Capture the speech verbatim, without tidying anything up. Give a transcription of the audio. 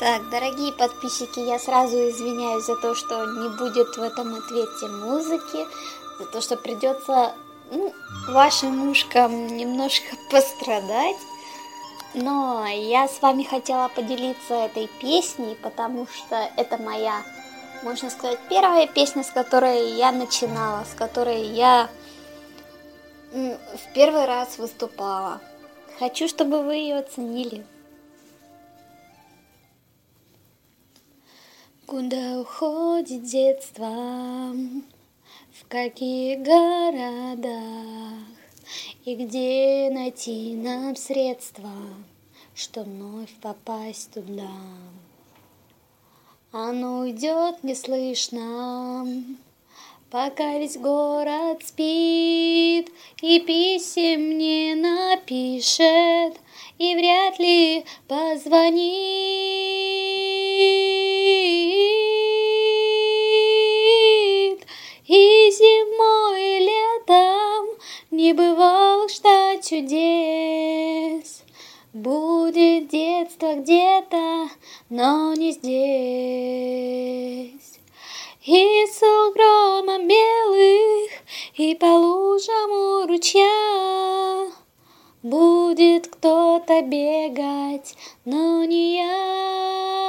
Так, дорогие подписчики, я сразу извиняюсь за то, что не будет в этом ответе музыки, за то, что придется, ну, вашим ушкам немножко пострадать. Но я с вами хотела поделиться этой песней, потому что это моя, можно сказать, первая песня, с которой я начинала, с которой я в первый раз выступала. Хочу, чтобы вы ее оценили. Куда уходит детство, в каких городах, и где найти нам средства, что вновь попасть туда? Оно уйдет неслышно, пока весь город спит, и писем не напишет, и вряд ли позвонит. И зимой, и летом не бывало что чудес. Будет детство где-то, но не здесь. И с угромом белых, и по лужам у ручья будет кто-то бегать, но не я.